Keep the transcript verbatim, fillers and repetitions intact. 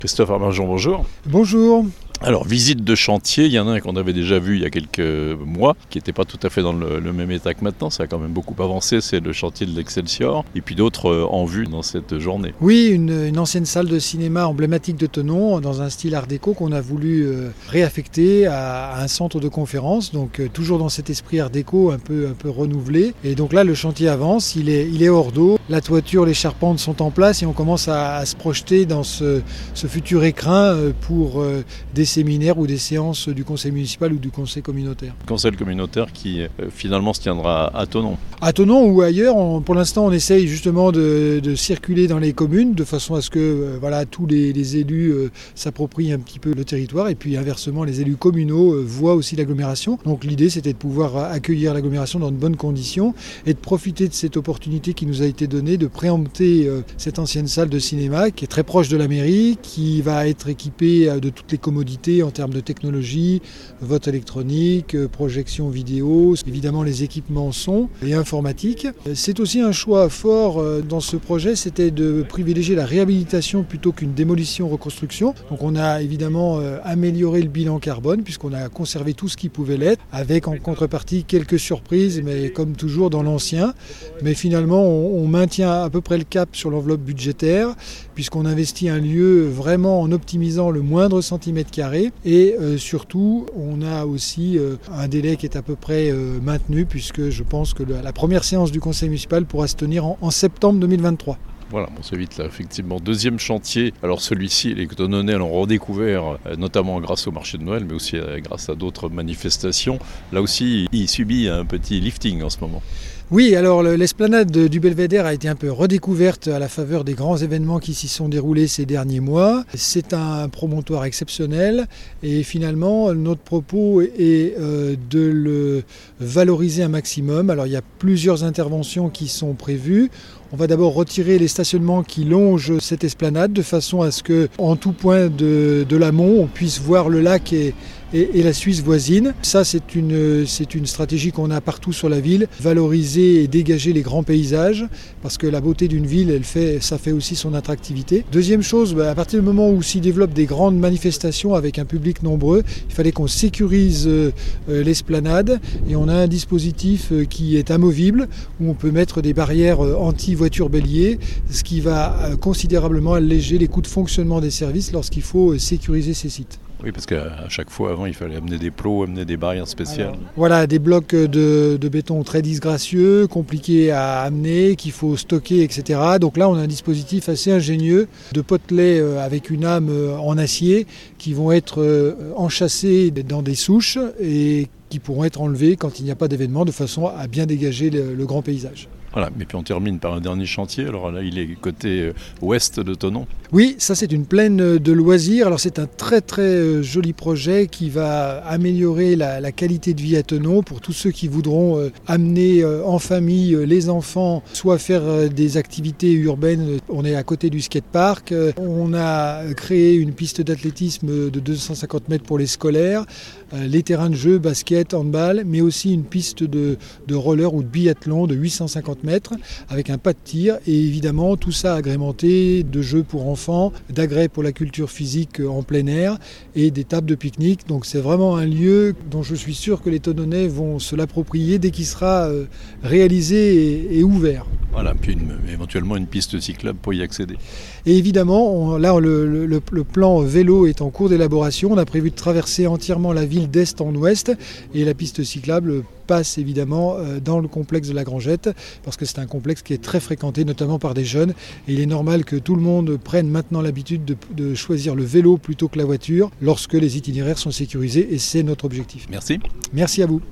Christophe Arminjon, bonjour. Bonjour. Alors, visite de chantier, il y en a un qu'on avait déjà vu il y a quelques mois, qui n'était pas tout à fait dans le, le même état que maintenant, ça a quand même beaucoup avancé, c'est le chantier de l'Excelsior, et puis d'autres euh, en vue dans cette journée. Oui, une, une ancienne salle de cinéma emblématique de Thonon, dans un style art déco qu'on a voulu euh, réaffecter à, à un centre de conférence, donc euh, toujours dans cet esprit art déco un peu, un peu renouvelé. Et donc là, le chantier avance, il est, il est hors d'eau, la toiture, les charpentes sont en place, et on commence à, à se projeter dans ce, ce futur écrin euh, pour euh, des séminaires ou des séances du conseil municipal ou du conseil communautaire. Conseil communautaire qui euh, finalement se tiendra à Thonon. À Thonon ou ailleurs, on, pour l'instant on essaye justement de, de circuler dans les communes de façon à ce que euh, voilà, tous les, les élus euh, s'approprient un petit peu le territoire et puis inversement les élus communaux euh, voient aussi l'agglomération. Donc l'idée c'était de pouvoir accueillir l'agglomération dans de bonnes conditions et de profiter de cette opportunité qui nous a été donnée de préempter euh, cette ancienne salle de cinéma qui est très proche de la mairie, qui va être équipée euh, de toutes les commodités en termes de technologie, vote électronique, projection vidéo, évidemment les équipements son et informatique. C'est aussi un choix fort dans ce projet, c'était de privilégier la réhabilitation plutôt qu'une démolition-reconstruction. Donc on a évidemment amélioré le bilan carbone puisqu'on a conservé tout ce qui pouvait l'être, avec en contrepartie quelques surprises, mais comme toujours dans l'ancien. Mais finalement on, on maintient à peu près le cap sur l'enveloppe budgétaire puisqu'on investit un lieu vraiment en optimisant le moindre centimètre carré. Et euh, surtout, on a aussi euh, un délai qui est à peu près euh, maintenu, puisque je pense que le, la première séance du conseil municipal pourra se tenir en, en septembre deux mille vingt-trois. Voilà, bon, c'est vite là, effectivement. Deuxième chantier, alors celui-ci, les Thononnais l'ont redécouvert, euh, notamment grâce au marché de Noël, mais aussi euh, grâce à d'autres manifestations. Là aussi, il subit un petit lifting en ce moment. Oui, alors l'esplanade du Belvédère a été un peu redécouverte à la faveur des grands événements qui s'y sont déroulés ces derniers mois. C'est un promontoire exceptionnel et finalement notre propos est de le valoriser un maximum. Alors il y a plusieurs interventions qui sont prévues. On va d'abord retirer les stationnements qui longent cette esplanade de façon à ce qu'en tout point de, de l'amont, on puisse voir le lac et, et, et la Suisse voisine. Ça, c'est une, c'est une stratégie qu'on a partout sur la ville, valoriser et dégager les grands paysages, parce que la beauté d'une ville, elle fait, ça fait aussi son attractivité. Deuxième chose, à partir du moment où s'y développent des grandes manifestations avec un public nombreux, il fallait qu'on sécurise l'esplanade et on a un dispositif qui est amovible, où on peut mettre des barrières anti voiture bélier, ce qui va considérablement alléger les coûts de fonctionnement des services lorsqu'il faut sécuriser ces sites. Oui, parce qu'à chaque fois avant, il fallait amener des plots, amener des barrières spéciales. Alors, voilà, des blocs de, de béton très disgracieux, compliqués à amener, qu'il faut stocker, et cetera. Donc là, on a un dispositif assez ingénieux de potelets avec une âme en acier qui vont être enchâssés dans des souches et qui pourront être enlevés quand il n'y a pas d'événement de façon à bien dégager le, le grand paysage. Voilà, et puis on termine par un dernier chantier. Alors là, il est côté ouest de Thonon. Oui, ça c'est une plaine de loisirs. Alors c'est un très très joli projet qui va améliorer la, la qualité de vie à Thonon pour tous ceux qui voudront amener en famille les enfants, soit faire des activités urbaines. On est à côté du skatepark. On a créé une piste d'athlétisme de deux cent cinquante mètres pour les scolaires, les terrains de jeu, basket, handball, mais aussi une piste de, de roller ou de biathlon de huit cent cinquante mètres avec un pas de tir et évidemment tout ça agrémenté de jeux pour enfants, d'agrès pour la culture physique en plein air et des tables de pique-nique. Donc c'est vraiment un lieu dont je suis sûr que les Thononnais vont se l'approprier dès qu'il sera réalisé et, et ouvert. Voilà, puis une, éventuellement une piste cyclable pour y accéder. Et évidemment, on, là le, le, le plan vélo est en cours d'élaboration. On a prévu de traverser entièrement la ville d'est en ouest et la piste cyclable passe évidemment dans le complexe de la Grangette parce que c'est un complexe qui est très fréquenté notamment par des jeunes et il est normal que tout le monde prenne maintenant l'habitude de, de choisir le vélo plutôt que la voiture lorsque les itinéraires sont sécurisés et c'est notre objectif. Merci. Merci à vous.